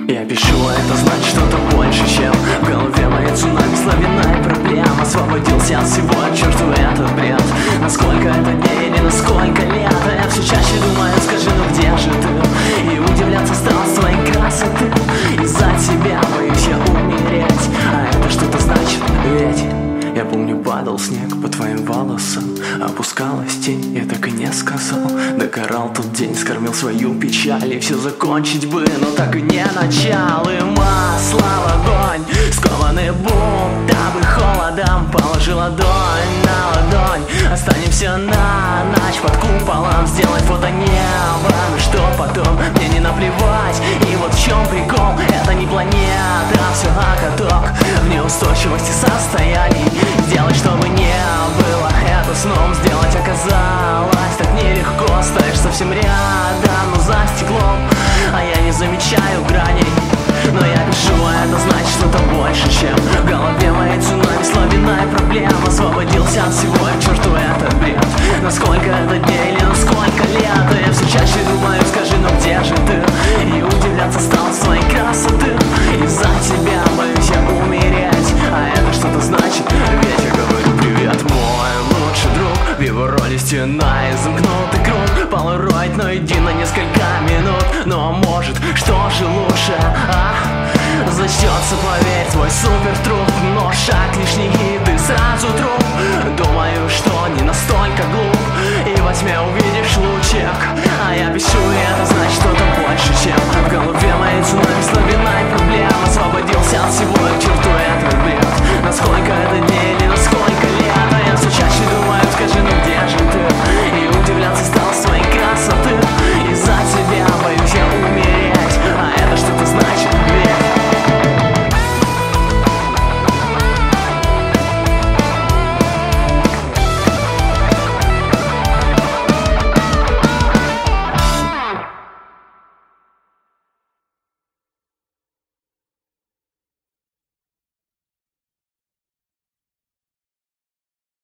Я пишу, это значит что-то больше, чем в голове моей цунами славяная проблема. Освободился от всего, черту этот бред. Насколько это дней или насколько лет? А я все чаще думаю, скажи, ну где же ты? И удивляться стал своей красоты. Из-за тебя боюсь я умереть. А это что-то значит, ведь я помню, падал снег по твоим волосам, опускалась тень, я так и не сказал. Докорал тот день, скормил свою печаль, и все закончить бы, но так и не начал. И масло в огонь, скованный бунт, дабы холодом положи ладонь на ладонь. Останемся на ночь под куполом, сделать фото неба. Ну что потом, мне не наплевать. И вот в чем прикол, это не планета, все каток в неустойчивости состояний. Сделать, чтобы не было это сном, сделать оказалось так нелегко. Стоишь совсем рядом, но за стеклом, а я не замечаю граней. Но я пишу, а это значит что-то больше, чем в голове моей цунами славяная проблема. Освободился от всего, к черту этот бред. Насколько это дней или насколько лет? А я все чаще думаю, скажи, ну где же ты? И удивляться стал своей красоты. Из-за тебя боюсь я умереть. А это что-то значит, ведь я говорю привет, мой лучший друг. В его роли стена и замкнутый круг. Полароид, но иди на несколько минут. Но может, что же лучше, а? Зачтется, поверь, твой супер труп. Но шаг лишний и ты сразу труп. Думаю, что не настолько глуп. И во тьме увидишь